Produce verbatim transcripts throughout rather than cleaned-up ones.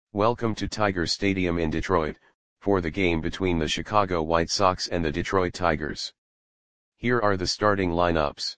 Welcome to Tiger Stadium in Detroit, for the game between the Chicago White Sox and the Detroit Tigers. Here are the starting lineups.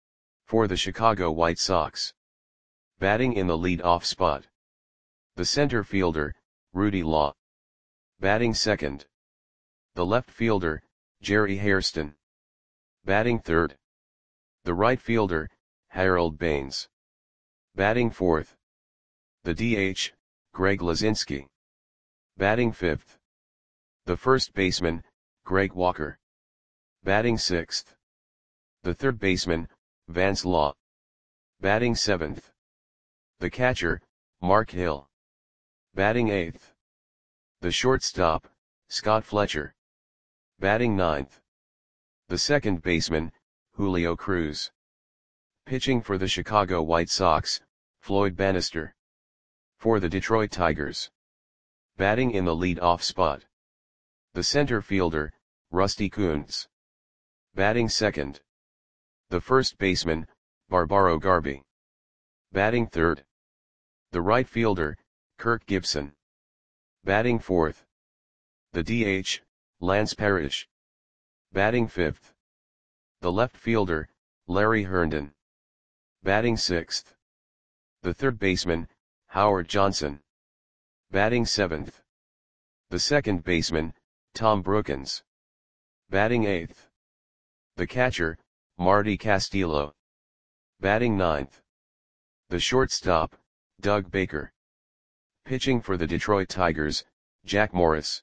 For the Chicago White Sox. Batting in the lead-off spot. The center fielder, Rudy Law. Batting second. The left fielder, Jerry Hairston. Batting third. The right fielder, Harold Baines. Batting fourth. The D H, Greg Luzinski. Batting fifth. The first baseman, Greg Walker. Batting sixth. The third baseman, Vance Law. Batting seventh. The catcher, Mark Hill. Batting eighth. The shortstop, Scott Fletcher. Batting ninth. The second baseman, Julio Cruz. Pitching for the Chicago White Sox, Floyd Bannister. For the Detroit Tigers. Batting in the lead-off spot. The center fielder, Rusty Kuntz. Batting second. The first baseman, Barbaro Garby. Batting third. The right fielder, Kirk Gibson. Batting fourth. The D H, Lance Parrish. Batting fifth. The left fielder, Larry Herndon. Batting sixth. The third baseman, Howard Johnson. Batting seventh. The second baseman, Tom Brookens. Batting eighth. The catcher, Marty Castillo. Batting ninth. The shortstop, Doug Baker. Pitching for the Detroit Tigers, Jack Morris.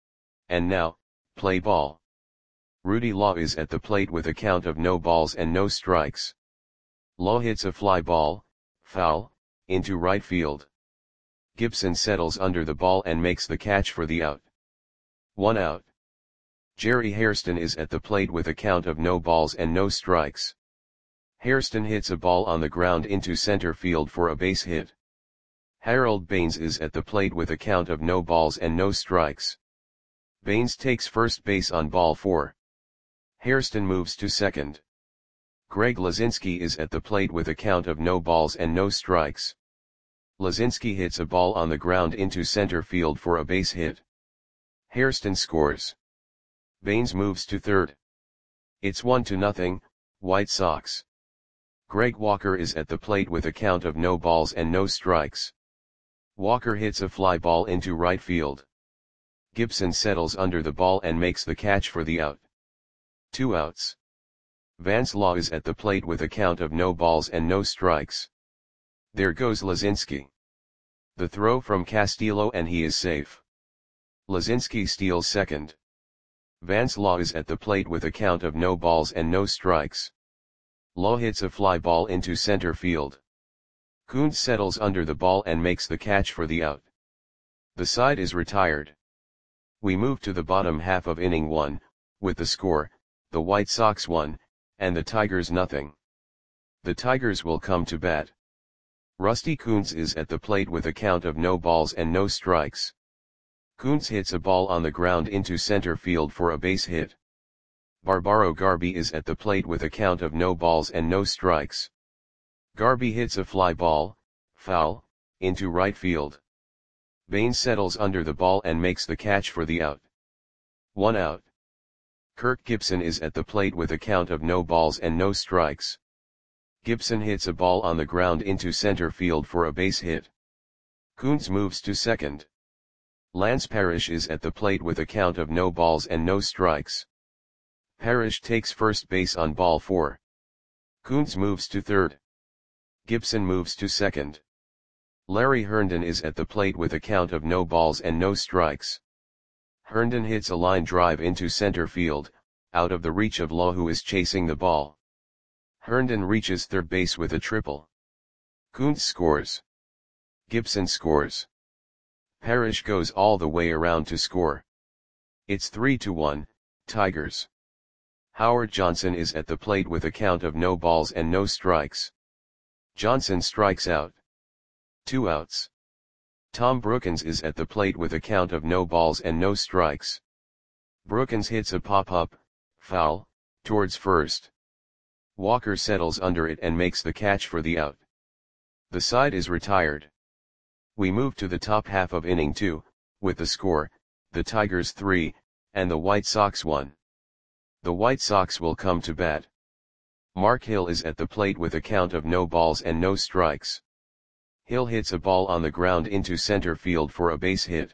And now, play ball. Rudy Law is at the plate with a count of no balls and no strikes. Law hits a fly ball, foul, into right field. Gibson settles under the ball and makes the catch for the out. One out. Jerry Hairston is at the plate with a count of no balls and no strikes. Hairston hits a ball on the ground into center field for a base hit. Harold Baines is at the plate with a count of no balls and no strikes. Baines takes first base on ball four. Hairston moves to second. Greg Luzinski is at the plate with a count of no balls and no strikes. Luzinski hits a ball on the ground into center field for a base hit. Hairston scores. Baines moves to third. It's one to nothing, White Sox. Greg Walker is at the plate with a count of no balls and no strikes. Walker hits a fly ball into right field. Gibson settles under the ball and makes the catch for the out. Two outs. Vance Law is at the plate with a count of no balls and no strikes. There goes Luzinski. The throw from Castillo and he is safe. Luzinski steals second. Vance Law is at the plate with a count of no balls and no strikes. Law hits a fly ball into center field. Kuntz settles under the ball and makes the catch for the out. The side is retired. We move to the bottom half of inning one, with the score, the White Sox one, and the Tigers nothing. The Tigers will come to bat. Rusty Kuntz is at the plate with a count of no balls and no strikes. Kuntz hits a ball on the ground into center field for a base hit. Barbaro Garby is at the plate with a count of no balls and no strikes. Garby hits a fly ball, foul, into right field. Baines settles under the ball and makes the catch for the out. One out. Kirk Gibson is at the plate with a count of no balls and no strikes. Gibson hits a ball on the ground into center field for a base hit. Kuntz moves to second. Lance Parrish is at the plate with a count of no balls and no strikes. Parrish takes first base on ball four. Kuntz moves to third. Gibson moves to second. Larry Herndon is at the plate with a count of no balls and no strikes. Herndon hits a line drive into center field, out of the reach of Law who is chasing the ball. Herndon reaches third base with a triple. Kuntz scores. Gibson scores. Parrish goes all the way around to score. It's three to one, Tigers. Howard Johnson is at the plate with a count of no balls and no strikes. Johnson strikes out. Two outs. Tom Brookens is at the plate with a count of no balls and no strikes. Brookens hits a pop-up, foul, towards first. Walker settles under it and makes the catch for the out. The side is retired. We move to the top half of inning two, with the score, the Tigers three, and the White Sox one. The White Sox will come to bat. Mark Hill is at the plate with a count of no balls and no strikes. Hill hits a ball on the ground into center field for a base hit.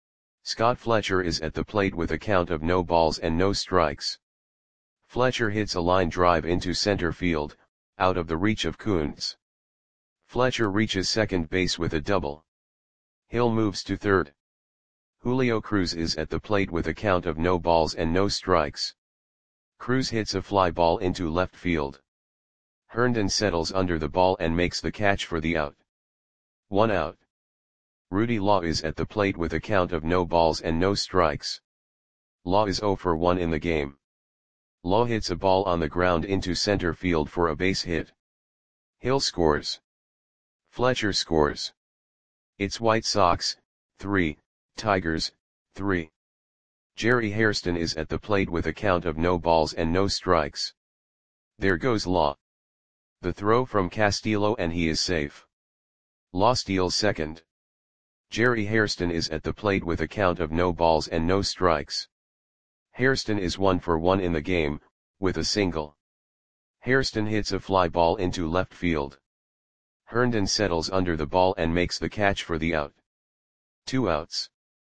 Scott Fletcher is at the plate with a count of no balls and no strikes. Fletcher hits a line drive into center field, out of the reach of Kuntz. Fletcher reaches second base with a double. Hill moves to third. Julio Cruz is at the plate with a count of no balls and no strikes. Cruz hits a fly ball into left field. Herndon settles under the ball and makes the catch for the out. One out. Rudy Law is at the plate with a count of no balls and no strikes. Law is oh for one in the game. Law hits a ball on the ground into center field for a base hit. Hill scores. Fletcher scores. It's White Sox, three, Tigers, three. Jerry Hairston is at the plate with a count of no balls and no strikes. There goes Law. The throw from Castillo and he is safe. Law steals second. Jerry Hairston is at the plate with a count of no balls and no strikes. Hairston is one for one in the game, with a single. Hairston hits a fly ball into left field. Herndon settles under the ball and makes the catch for the out. Two outs.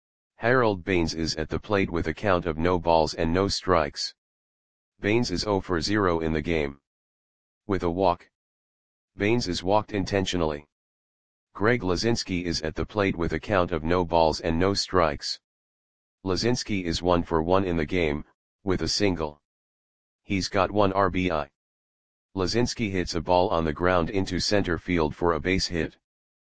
Harold Baines is at the plate with a count of no balls and no strikes. Baines is oh for zero in the game. With a walk. Baines is walked intentionally. Greg Lazinski is at the plate with a count of no balls and no strikes. Lazinski is one for one in the game, with a single. He's got one R B I. Lazinski hits a ball on the ground into center field for a base hit.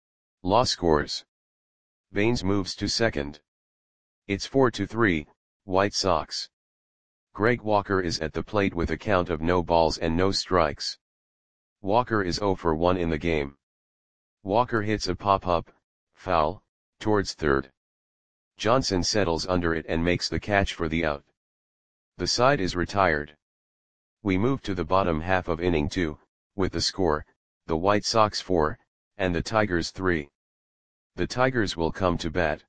Law scores. Baines moves to second. It's four to three, White Sox. Greg Walker is at the plate with a count of no balls and no strikes. Walker is oh for one in the game. Walker hits a pop-up, foul, towards third. Johnson settles under it and makes the catch for the out. The side is retired. We move to the bottom half of inning two, with the score, the White Sox four, and the Tigers three. The Tigers will come to bat.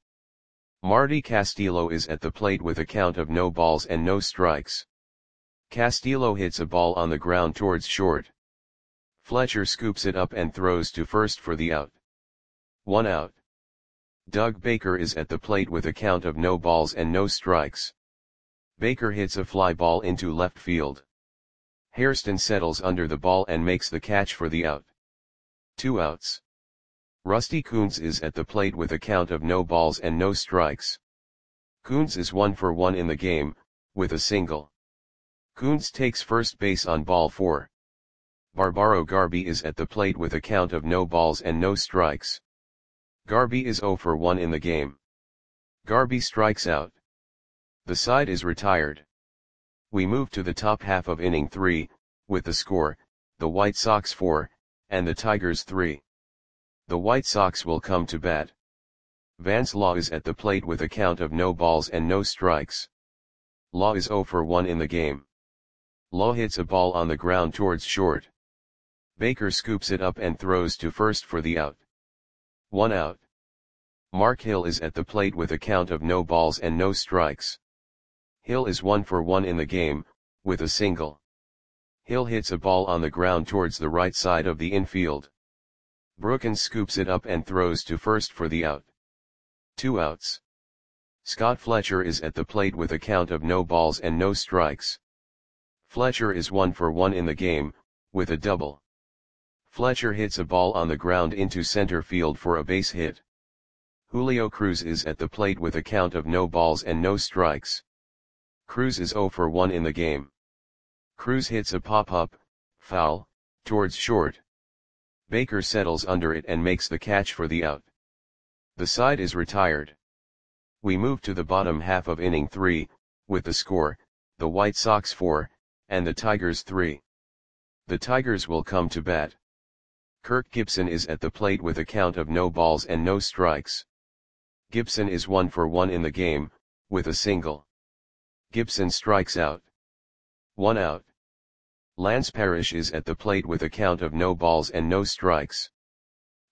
Marty Castillo is at the plate with a count of no balls and no strikes. Castillo hits a ball on the ground towards short. Fletcher scoops it up and throws to first for the out. One out. Doug Baker is at the plate with a count of no balls and no strikes. Baker hits a fly ball into left field. Hairston settles under the ball and makes the catch for the out. Two outs. Rusty Kuntz is at the plate with a count of no balls and no strikes. Kuntz is one for one in the game, with a single. Kuntz takes first base on ball four. Barbaro Garby is at the plate with a count of no balls and no strikes. Garby is oh for one in the game. Garby strikes out. The side is retired. We move to the top half of inning three, with the score, the White Sox four, and the Tigers three. The White Sox will come to bat. Vance Law is at the plate with a count of no balls and no strikes. Law is oh for one in the game. Law hits a ball on the ground towards short. Baker scoops it up and throws to first for the out. One out. Mark Hill is at the plate with a count of no balls and no strikes. Hill is one for one in the game, with a single. Hill hits a ball on the ground towards the right side of the infield. Brookins scoops it up and throws to first for the out. Two outs. Scott Fletcher is at the plate with a count of no balls and no strikes. Fletcher is one for one in the game, with a double. Fletcher hits a ball on the ground into center field for a base hit. Julio Cruz is at the plate with a count of no balls and no strikes. Cruz is oh for one in the game. Cruz hits a pop-up, foul, towards short. Baker settles under it and makes the catch for the out. The side is retired. We move to the bottom half of inning three, with the score, the White Sox four, and the Tigers three. The Tigers will come to bat. Kirk Gibson is at the plate with a count of no balls and no strikes. Gibson is one for one in the game, with a single. Gibson strikes out. One out. Lance Parrish is at the plate with a count of no balls and no strikes.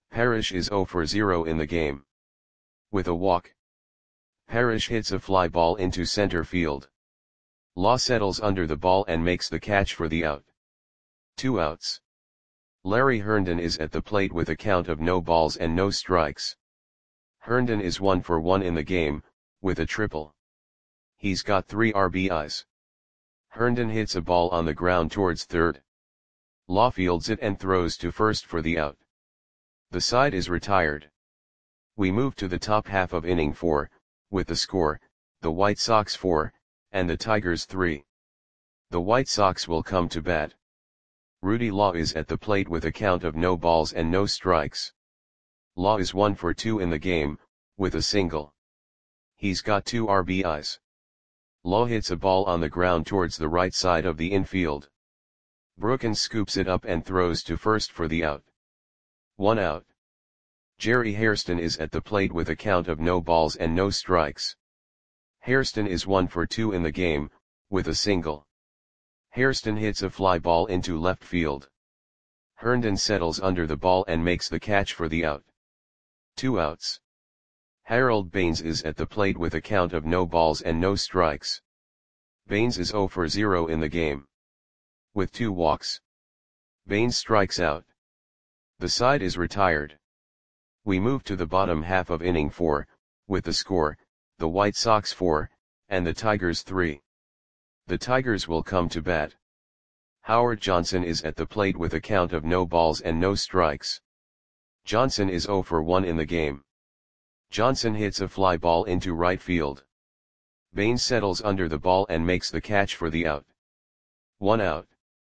Parrish is zero for zero in the game. With a walk, Parrish hits a fly ball into center field. Law settles under the ball and makes the catch for the out. Two outs. Larry Herndon is at the plate with a count of no balls and no strikes. Herndon is one for one in the game, with a triple. He's got three R B Is. Herndon hits a ball on the ground towards third. Law fields it and throws to first for the out. The side is retired. We move to the top half of inning four, with the score, the White Sox four, and the Tigers three. The White Sox will come to bat. Rudy Law is at the plate with a count of no balls and no strikes. Law is one for two in the game, with a single. He's got two R B Is. Law hits a ball on the ground towards the right side of the infield. Brookins scoops it up and throws to first for the out. One out. Jerry Hairston is at the plate with a count of no balls and no strikes. Hairston is one for two in the game, with a single. Hairston hits a fly ball into left field. Herndon settles under the ball and makes the catch for the out. Two outs. Harold Baines is at the plate with a count of no balls and no strikes. Baines is zero for zero in the game. With two walks, Baines strikes out. The side is retired. We move to the bottom half of inning four, with the score, the White Sox four, and the Tigers three. The Tigers will come to bat. Howard Johnson is at the plate with a count of no balls and no strikes. Johnson is zero for one in the game. Johnson hits a fly ball into right field. Baines settles under the ball and makes the catch for the out. One out.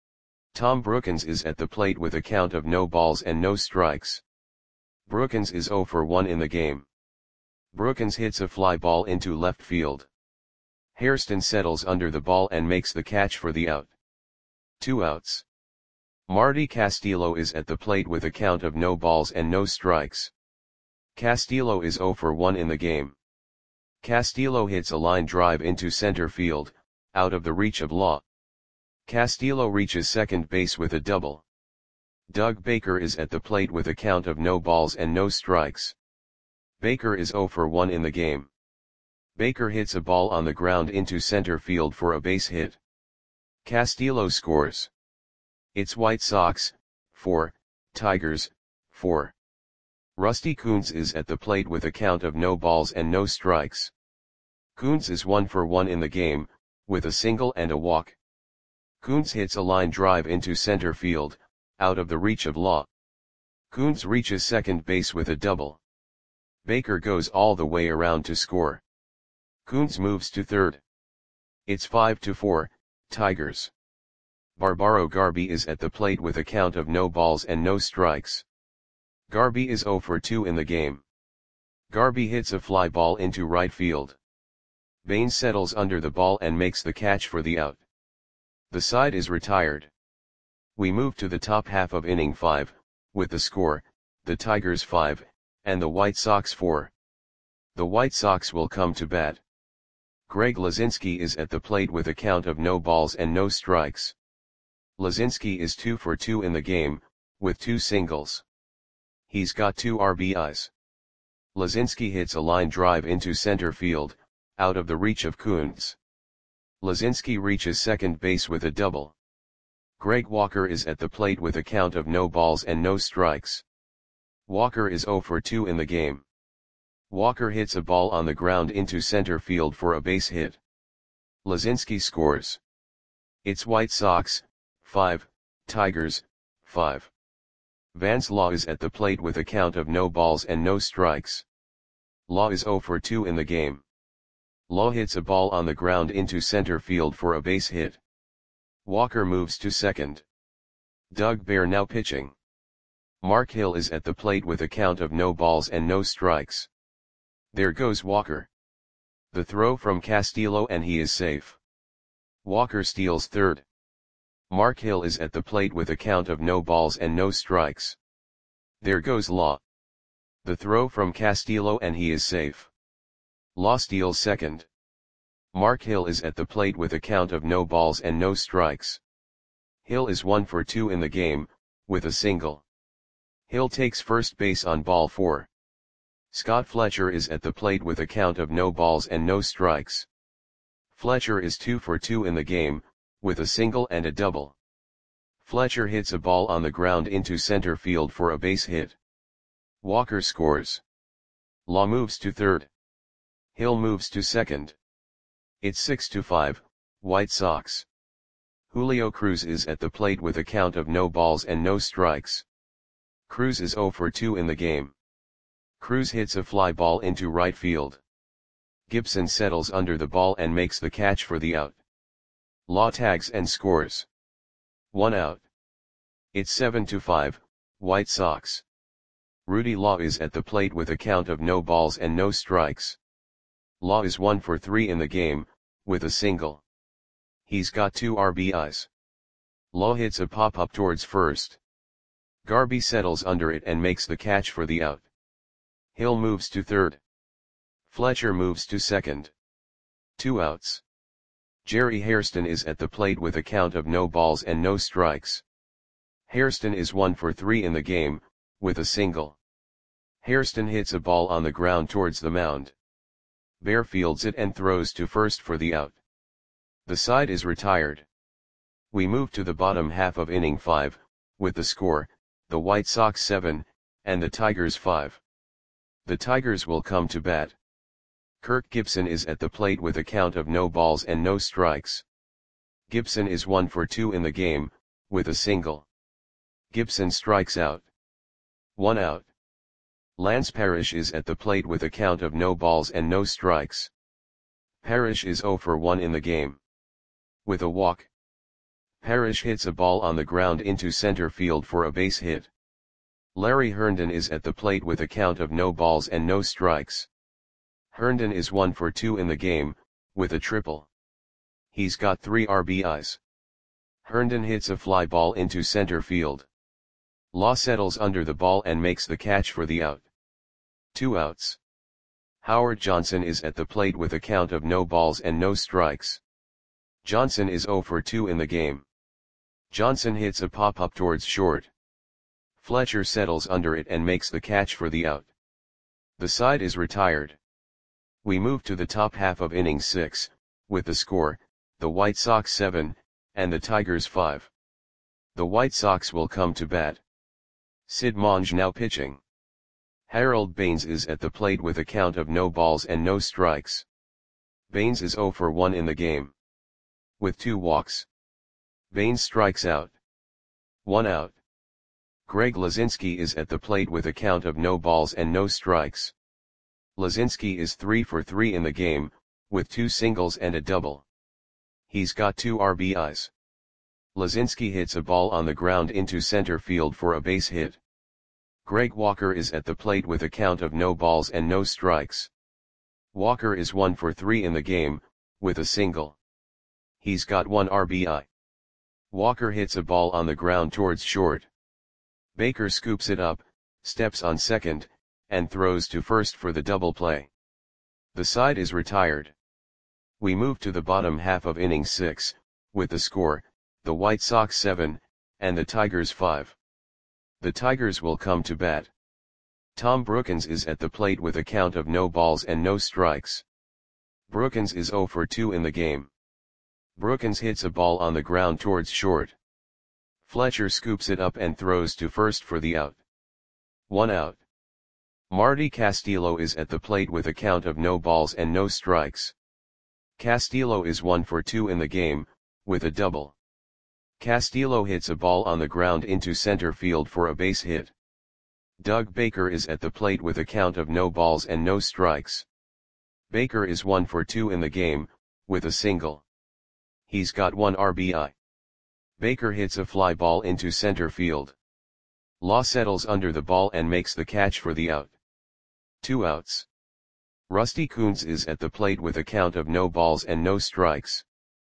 Tom Brookins is at the plate with a count of no balls and no strikes. Brookins is zero for one in the game. Brookins hits a fly ball into left field. Hairston settles under the ball and makes the catch for the out. Two outs. Marty Castillo is at the plate with a count of no balls and no strikes. Castillo is zero for one in the game. Castillo hits a line drive into center field, out of the reach of Law. Castillo reaches second base with a double. Doug Baker is at the plate with a count of no balls and no strikes. Baker is zero for one in the game. Baker hits a ball on the ground into center field for a base hit. Castillo scores. It's White Sox, four, Tigers, four. Rusty Kuntz is at the plate with a count of no balls and no strikes. Kuntz is one for one in the game, with a single and a walk. Kuntz hits a line drive into center field, out of the reach of Law. Kuntz reaches second base with a double. Baker goes all the way around to score. Kuntz moves to third. It's five to four, Tigers. Barbaro Garby is at the plate with a count of no balls and no strikes. Garby is zero for two in the game. Garby hits a fly ball into right field. Baines settles under the ball and makes the catch for the out. The side is retired. We move to the top half of inning five, with the score, the Tigers five, and the White Sox four. The White Sox will come to bat. Greg Lazinski is at the plate with a count of no balls and no strikes. Lazinski is two for two in the game, with two singles. He's got two R B Is. Lazinski hits a line drive into center field, out of the reach of Kuntz. Lazinski reaches second base with a double. Greg Walker is at the plate with a count of no balls and no strikes. Walker is zero for two in the game. Walker hits a ball on the ground into center field for a base hit. Lazinski scores. It's White Sox, five, Tigers, five. Vance Law is at the plate with a count of no balls and no strikes. Law is zero for two in the game. Law hits a ball on the ground into center field for a base hit. Walker moves to second. Doug Bear now pitching. Mark Hill is at the plate with a count of no balls and no strikes. There goes Walker. The throw from Castillo and he is safe. Walker steals third. Mark Hill is at the plate with a count of no balls and no strikes. There goes Law. The throw from Castillo and he is safe. Law steals second. Mark Hill is at the plate with a count of no balls and no strikes. Hill is one for two in the game, with a single. Hill takes first base on ball four. Scott Fletcher is at the plate with a count of no balls and no strikes. Fletcher is two for two in the game, with a single and a double. Fletcher hits a ball on the ground into center field for a base hit. Walker scores. Law moves to third. Hill moves to second. It's six to five, White Sox. Julio Cruz is at the plate with a count of no balls and no strikes. Cruz is zero for two in the game. Cruz hits a fly ball into right field. Gibson settles under the ball and makes the catch for the out. Law tags and scores. One out. It's seven to five, White Sox. Rudy Law is at the plate with a count of no balls and no strikes. Law is one for three in the game, with a single. He's got two R B Is. Law hits a pop-up towards first. Garby settles under it and makes the catch for the out. Hill moves to third. Fletcher moves to second. Two outs. Jerry Hairston is at the plate with a count of no balls and no strikes. Hairston is one for three in the game, with a single. Hairston hits a ball on the ground towards the mound. Bear fields it and throws to first for the out. The side is retired. We move to the bottom half of inning five, with the score, the White Sox seven, and the Tigers five. The Tigers will come to bat. Kirk Gibson is at the plate with a count of no balls and no strikes. Gibson is one for two in the game, with a single. Gibson strikes out. One out. Lance Parrish is at the plate with a count of no balls and no strikes. Parrish is zero for one in the game. With a walk. Parrish hits a ball on the ground into center field for a base hit. Larry Herndon is at the plate with a count of no balls and no strikes. Herndon is one for two in the game, with a triple. He's got three R B Is. Herndon hits a fly ball into center field. Law settles under the ball and makes the catch for the out. Two outs. Howard Johnson is at the plate with a count of no balls and no strikes. Johnson is zero for two in the game. Johnson hits a pop-up towards short. Fletcher settles under it and makes the catch for the out. The side is retired. We move to the top half of inning six, with the score, the White Sox seven, and the Tigers five. The White Sox will come to bat. Sid Monge now pitching. Harold Baines is at the plate with a count of no balls and no strikes. Baines is zero for one in the game. With two walks. Baines strikes out. One out. Greg Lazinski is at the plate with a count of no balls and no strikes. Lazinski is three for three in the game, with two singles and a double. He's got two R B Is. Lazinski hits a ball on the ground into center field for a base hit. Greg Walker is at the plate with a count of no balls and no strikes. Walker is one for three in the game, with a single. He's got one R B I. Walker hits a ball on the ground towards short. Baker scoops it up, steps on second, and throws to first for the double play. The side is retired. We move to the bottom half of inning six, with the score, the White Sox seven, and the Tigers five. The Tigers will come to bat. Tom Brookins is at the plate with a count of no balls and no strikes. Brookins is zero for two in the game. Brookins hits a ball on the ground towards short. Fletcher scoops it up and throws to first for the out. One out. Marty Castillo is at the plate with a count of no balls and no strikes. Castillo is one for two in the game, with a double. Castillo hits a ball on the ground into center field for a base hit. Doug Baker is at the plate with a count of no balls and no strikes. Baker is one for two in the game, with a single. He's got one R B I. Baker hits a fly ball into center field. Law settles under the ball and makes the catch for the out. Two outs. Rusty Kuntz is at the plate with a count of no balls and no strikes.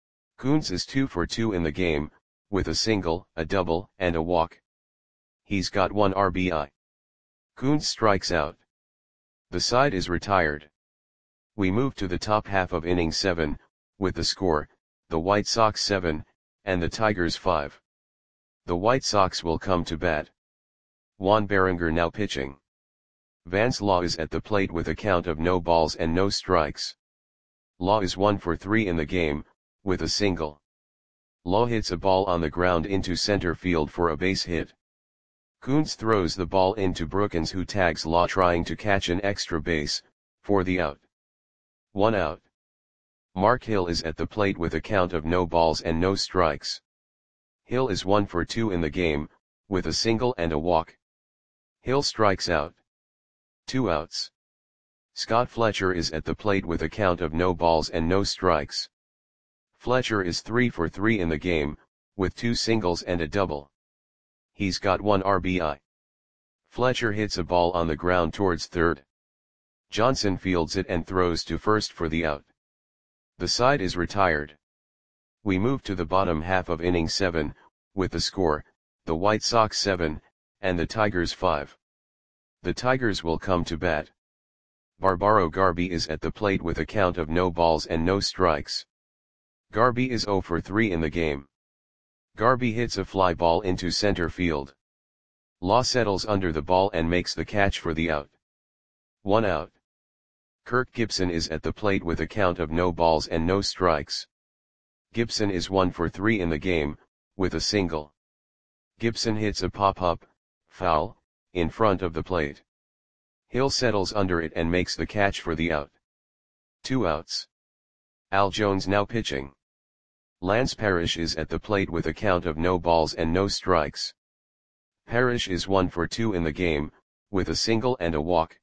Kuntz is two for two in the game, with a single, a double, and a walk. He's got one R B I. Kuntz strikes out. The side is retired. We move to the top half of inning seven, with the score, the White Sox seven, and the Tigers five. The White Sox will come to bat. Juan Berenguer now pitching. Vance Law is at the plate with a count of no balls and no strikes. Law is one for three in the game, with a single. Law hits a ball on the ground into center field for a base hit. Coons throws the ball into Brookins, who tags Law trying to catch an extra base, for the out. One out. Mark Hill is at the plate with a count of no balls and no strikes. Hill is one for two in the game, with a single and a walk. Hill strikes out. Two outs. Scott Fletcher is at the plate with a count of no balls and no strikes. Fletcher is three for three in the game, with two singles and a double. He's got one R B I. Fletcher hits a ball on the ground towards third. Johnson fields it and throws to first for the out. The side is retired. We move to the bottom half of inning seven, with the score, the White Sox seven, and the Tigers five. The Tigers will come to bat. Barbaro Garby is at the plate with a count of no balls and no strikes. Garby is zero for three in the game. Garby hits a fly ball into center field. Law settles under the ball and makes the catch for the out. One out. Kirk Gibson is at the plate with a count of no balls and no strikes. Gibson is one for three in the game, with a single. Gibson hits a pop-up, foul, in front of the plate. Hill settles under it and makes the catch for the out. Two outs. Al Jones now pitching. Lance Parrish is at the plate with a count of no balls and no strikes. Parrish is one for two in the game, with a single and a walk.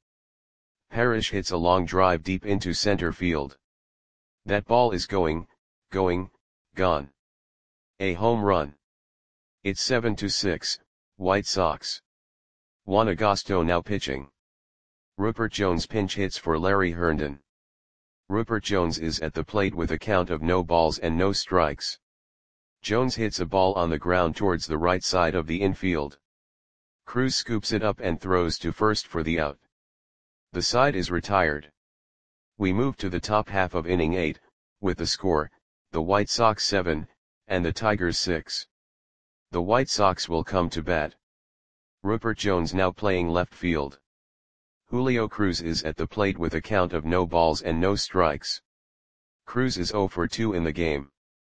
Parrish hits a long drive deep into center field. That ball is going, going, gone. A home run. It's seven to six, White Sox. Juan Agosto now pitching. Rupert Jones pinch hits for Larry Herndon. Rupert Jones is at the plate with a count of no balls and no strikes. Jones hits a ball on the ground towards the right side of the infield. Cruz scoops it up and throws to first for the out. The side is retired. We move to the top half of inning eight, with the score, the White Sox seven, and the Tigers six. The White Sox will come to bat. Rupert Jones now playing left field. Julio Cruz is at the plate with a count of no balls and no strikes. Cruz is zero for two in the game.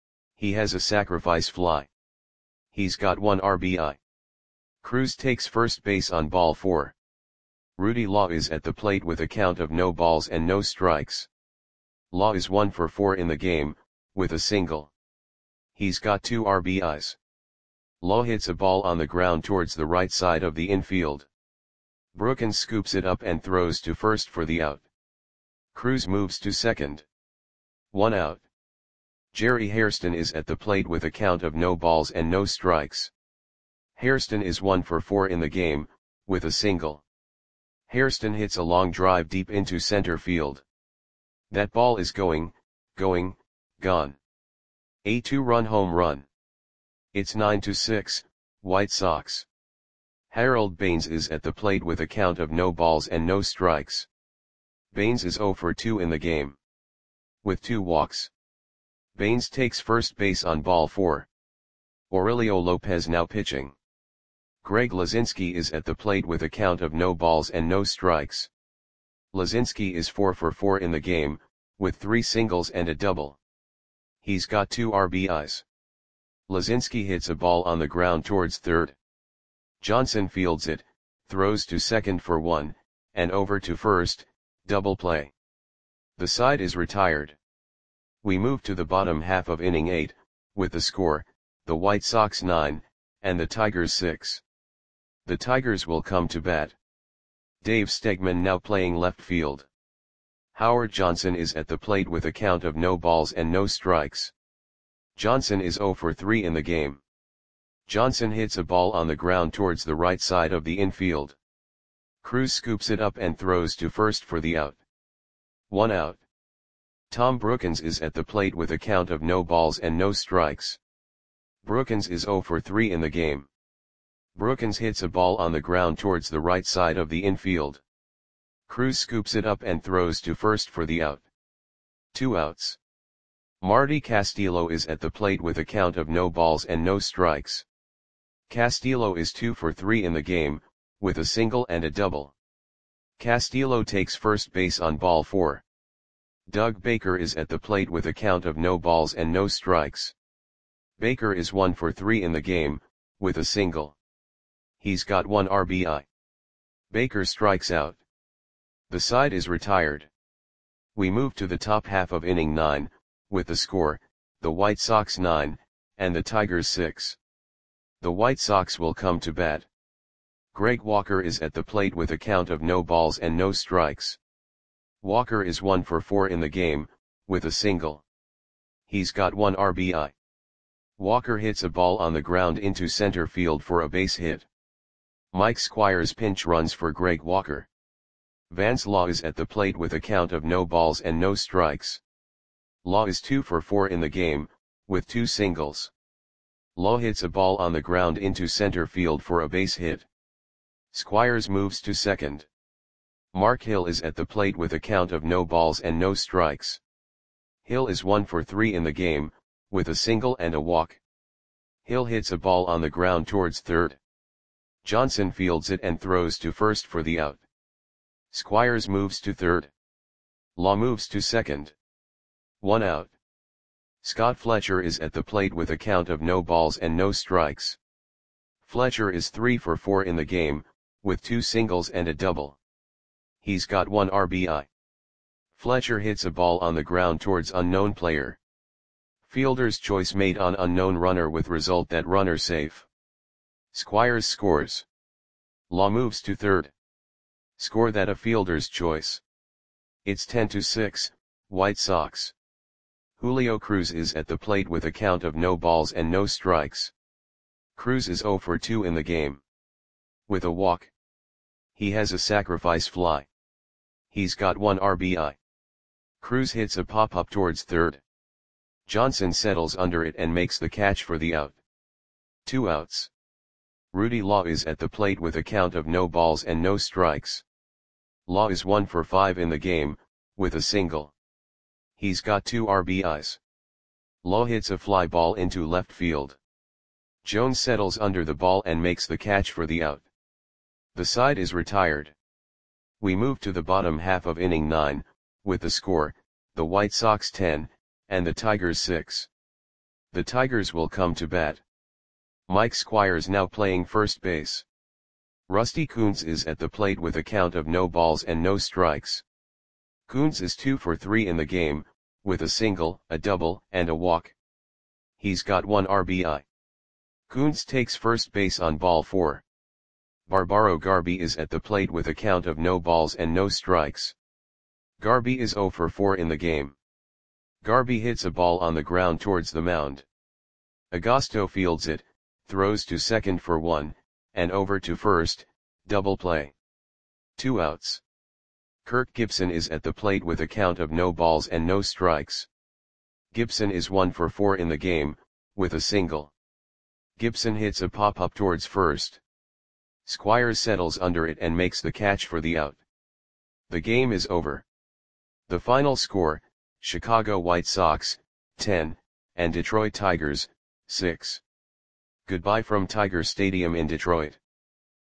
He has a sacrifice fly. He's got one R B I. Cruz takes first base on ball four. Rudy Law is at the plate with a count of no balls and no strikes. Law is one for four in the game, with a single. He's got two R B Is. Law hits a ball on the ground towards the right side of the infield. Brookins scoops it up and throws to first for the out. Cruz moves to second. One out. Jerry Hairston is at the plate with a count of no balls and no strikes. Hairston is one for four in the game, with a single. Hairston hits a long drive deep into center field. That ball is going, going, gone. A two-run home run. It's nine to six, White Sox. Harold Baines is at the plate with a count of no balls and no strikes. Baines is zero for two in the game. With two walks. Baines takes first base on ball four. Aurelio Lopez now pitching. Greg Lazinski is at the plate with a count of no balls and no strikes. Lazinski is four for four in the game, with three singles and a double. He's got two R B Is. Lazinski hits a ball on the ground towards third. Johnson fields it, throws to second for one, and over to first, double play. The side is retired. We move to the bottom half of inning eight, with the score, the White Sox nine, and the Tigers six. The Tigers will come to bat. Dave Stegman now playing left field. Howard Johnson is at the plate with a count of no balls and no strikes. Johnson is zero for three in the game. Johnson hits a ball on the ground towards the right side of the infield. Cruz scoops it up and throws to first for the out. One out. Tom Brookins is at the plate with a count of no balls and no strikes. Brookins is zero for three in the game. Brookins hits a ball on the ground towards the right side of the infield. Cruz scoops it up and throws to first for the out. Two outs. Marty Castillo is at the plate with a count of no balls and no strikes. Castillo is two for three in the game, with a single and a double. Castillo takes first base on ball four. Doug Baker is at the plate with a count of no balls and no strikes. Baker is one for three in the game, with a single. He's got one R B I. Baker strikes out. The side is retired. We move to the top half of inning nine, with the score, the White Sox nine, and the Tigers six. The White Sox will come to bat. Greg Walker is at the plate with a count of no balls and no strikes. Walker is one for four in the game, with a single. He's got one R B I. Walker hits a ball on the ground into center field for a base hit. Mike Squires pinch runs for Greg Walker. Vance Law is at the plate with a count of no balls and no strikes. Law is two for four in the game, with two singles. Law hits a ball on the ground into center field for a base hit. Squires moves to second. Mark Hill is at the plate with a count of no balls and no strikes. Hill is one for three in the game, with a single and a walk. Hill hits a ball on the ground towards third. Johnson fields it and throws to first for the out. Squires moves to third. Law moves to second. One out. Scott Fletcher is at the plate with a count of no balls and no strikes. Fletcher is three for four in the game, with two singles and a double. He's got one R B I. Fletcher hits a ball on the ground towards unknown player. Fielder's choice made on unknown runner with result that runner safe. Squires scores. Law moves to third. Score that a fielder's choice. It's ten to six, White Sox. Julio Cruz is at the plate with a count of no balls and no strikes. Cruz is zero for two in the game. With a walk. He has a sacrifice fly. He's got one R B I. Cruz hits a pop-up towards third. Johnson settles under it and makes the catch for the out. Two outs. Rudy Law is at the plate with a count of no balls and no strikes. Law is one for five in the game, with a single. He's got two R B Is. Law hits a fly ball into left field. Jones settles under the ball and makes the catch for the out. The side is retired. We move to the bottom half of inning nine, with the score, the White Sox ten, and the Tigers six. The Tigers will come to bat. Mike Squires now playing first base. Rusty Kuntz is at the plate with a count of no balls and no strikes. Kuntz is two for three in the game, with a single, a double, and a walk. He's got one R B I. Kuntz takes first base on ball four. Barbaro Garby is at the plate with a count of no balls and no strikes. Garby is zero for four in the game. Garby hits a ball on the ground towards the mound. Agosto fields it, throws to second for one, and over to first, double play. Two outs. Kirk Gibson is at the plate with a count of no balls and no strikes. Gibson is one for four in the game, with a single. Gibson hits a pop-up towards first. Squires settles under it and makes the catch for the out. The game is over. The final score, Chicago White Sox, ten, and Detroit Tigers, six. Goodbye from Tiger Stadium in Detroit.